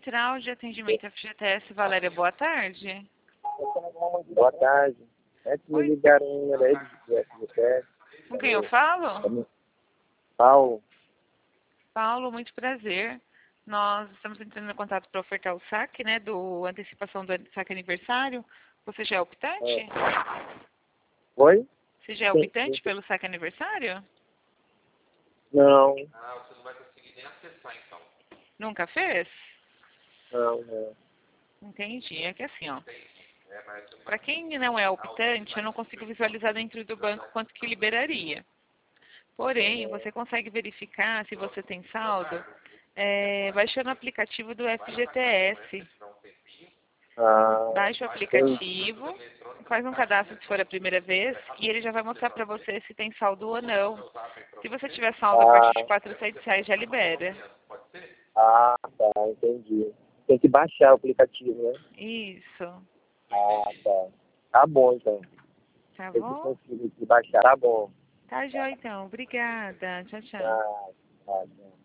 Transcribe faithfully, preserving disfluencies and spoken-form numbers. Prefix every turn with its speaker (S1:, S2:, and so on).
S1: Central de Atendimento F G T S, Valéria, boa tarde.
S2: Boa tarde. É que me
S1: Oi.
S2: ligaram um número aí do F G T S.
S1: Com quem eu falo?
S2: Paulo.
S1: Paulo, muito prazer. Nós estamos entrando em contato para ofertar o saque, né, do antecipação do saque aniversário. Você já é optante?
S2: É. Oi?
S1: Você já é
S2: Sim,
S1: optante
S2: sim.
S1: pelo saque aniversário?
S2: Não.
S3: Ah, você não vai conseguir nem acessar, então.
S1: Nunca fez?
S2: Não, não.
S1: Entendi. É que assim, ó.
S3: É, mas você não vai
S1: Para quem não é optante, eu não consigo visualizar dentro do banco quanto que liberaria. Porém, você consegue verificar se você tem saldo, é, baixando o aplicativo do F G T S.
S2: Ah,
S1: Baixa o aplicativo, faz um cadastro se for a primeira vez, e ele já vai mostrar para você se tem saldo ou não. Se você tiver saldo a partir de
S2: ah,
S1: quatrocentos reais, já libera.
S2: ah, tá, entendi. Tem que baixar o aplicativo, né?
S1: Isso.
S2: Ah, tá. Tá bom, então.
S1: Tá
S2: Eu que
S1: bom?
S2: consigo baixar. Tá bom.
S1: Tá, joia, então. Obrigada. Tchau, tchau.
S2: Tá, tá, tá.